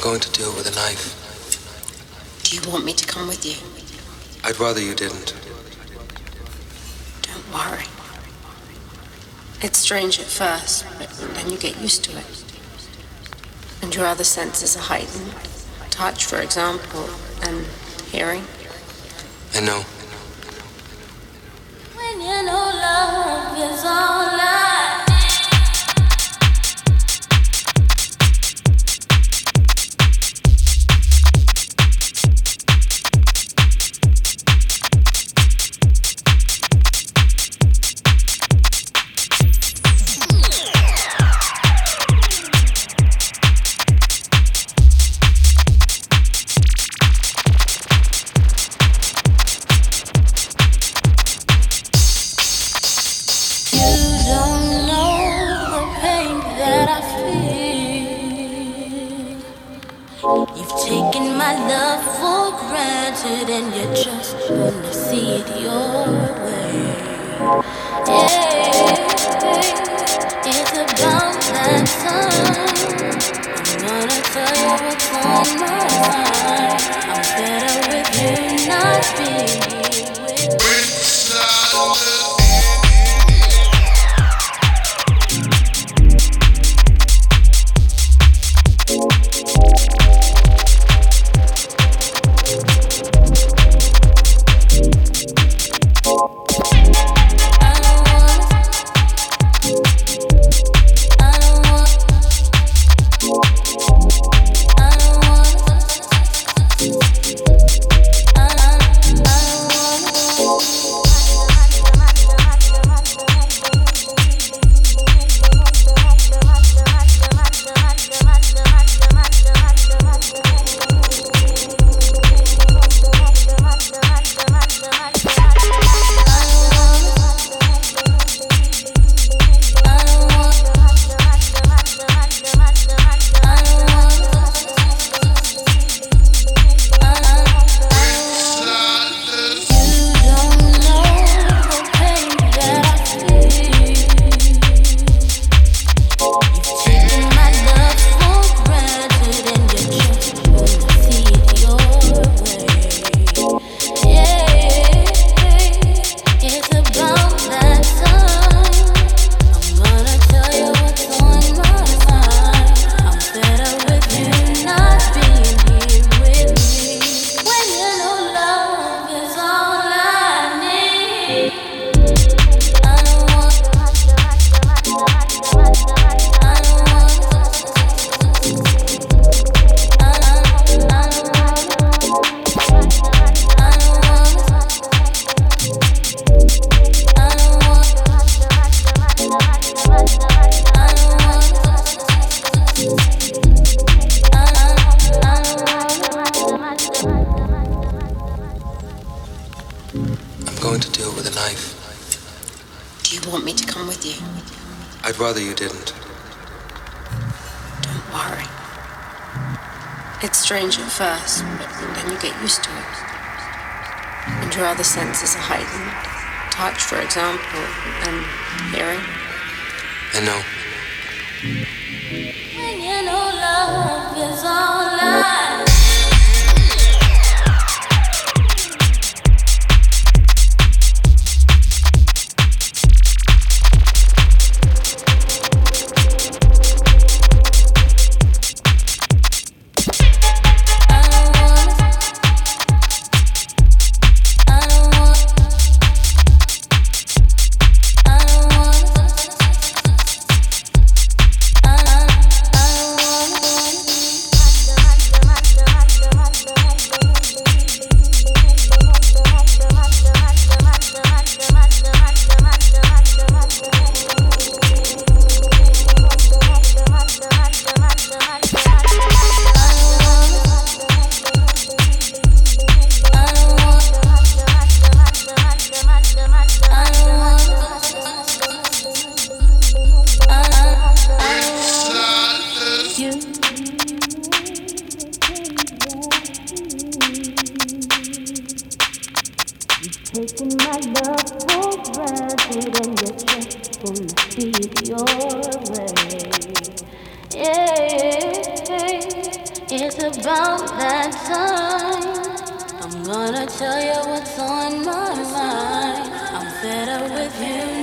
going to do it with a knife. Do you want me to come with you? I'd rather you didn't. Don't worry. It's strange at first, but then you get used to it. And your other senses are heightened. Touch, for example, and hearing. I know. When you know love is all I and you just wanna see it your way. Yeah, it's about that time. I'm gonna tell you what's on my mind. I'm better with you not being with me. I'd rather you didn't. Don't worry. It's strange at first, but then you get used to it. And your other senses are heightened. Touch, for example, and hearing. I know. When you know love is all I about that time. I'm gonna tell you what's on my mind. I'm fed up with you